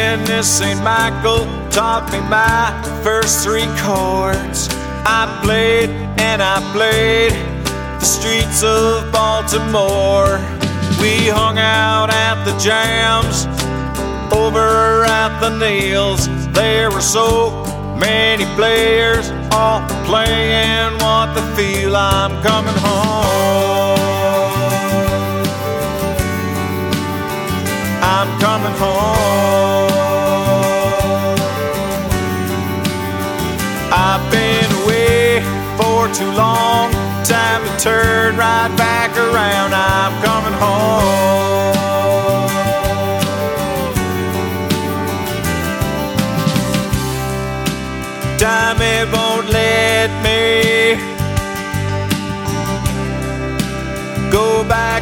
when this St. Michael taught me my first three chords. I played and I played the streets of Baltimore. We hung out at the jams, over at the Nails. There were so many players, all playing what they feel. I'm coming home. I'm coming home. I've been away for too long, time to turn right back around. I'm coming home. Time it won't let me go back